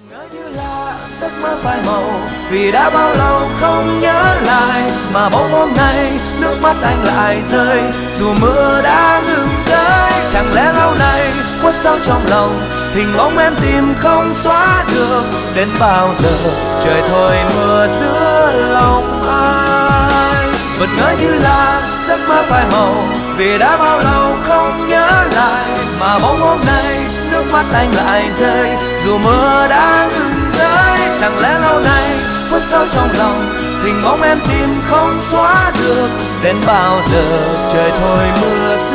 Ngỡ như là giấc mơ phai màu, vì đã bao lâu không nhớ lại, mà bỗng hôm nay nước mắt anh lại rơi, dù mưa đã ngừng rơi. Chẳng lẽ lâu nay khuất sâu trong lòng, hình bóng em tìm không xóa được, đến bao giờ trời thôi mưa giữa lòng ai. Vật ngỡ như là giấc mơ phai màu, vì đã bao lâu không nhớ lại, mà bỗng hôm nay nước mắt anh lại rơi, dù mưa đã ngừng rơi. Chẳng lẽ lâu nay khuất sâu trong lòng, hình bóng em tìm không xóa được, đến bao giờ trời thôi mưa rơi.